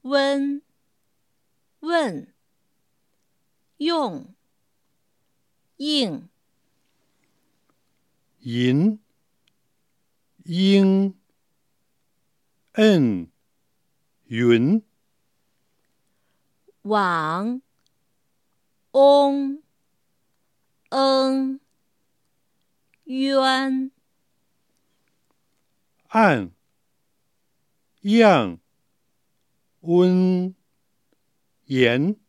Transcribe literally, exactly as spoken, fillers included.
温、问、用、应、 银、应、嗯、云、 往、翁、嗯、冤、 按、样、温、言。